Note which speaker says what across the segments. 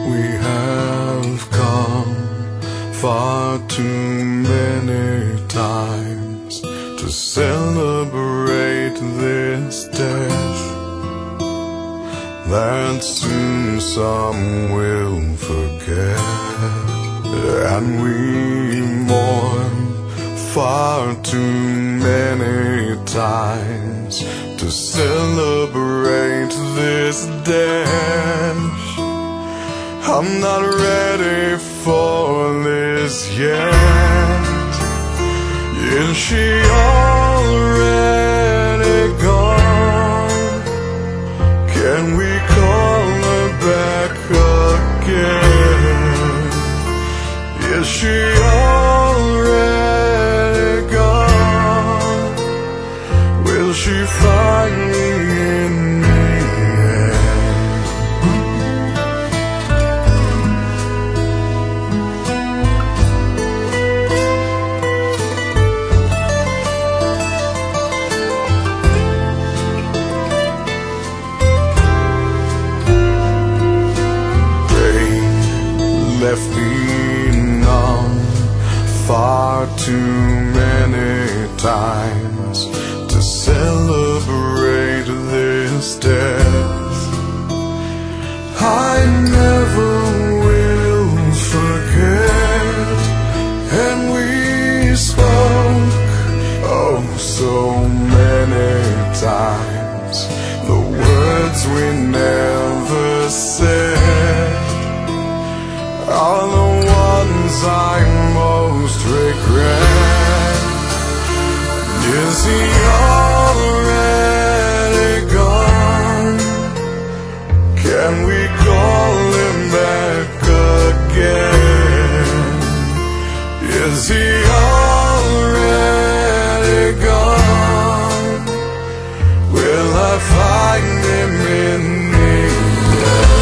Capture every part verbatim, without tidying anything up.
Speaker 1: We have come far too many times to celebrate this death that soon some will forget, and we mourn far too many times to celebrate this death. I'm not ready for this yet. Is she already gone? Can we call her back again? Is she already gone? Will she find me in the end? Left me numb far too many times to celebrate this death. I never will forget, and we spoke oh so many times the words we never said are the ones I most regret. Is he already gone? Can we call him back again? Is he already gone? Will I find him in the end?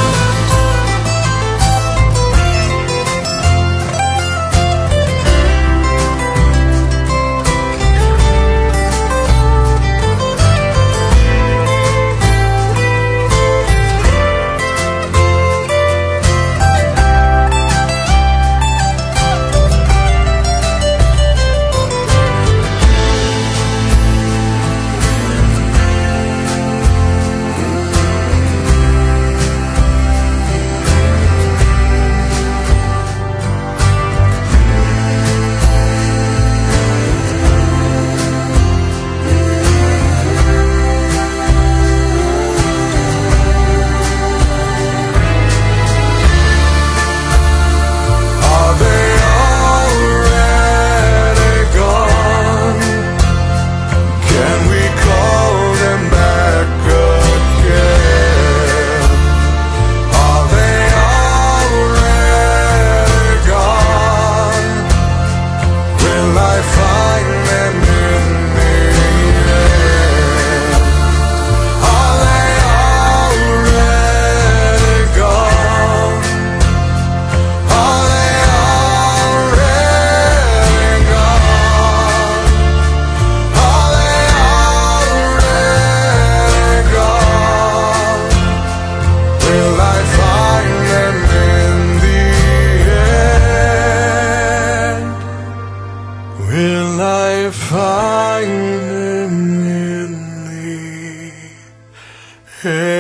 Speaker 1: Will I find him in the end?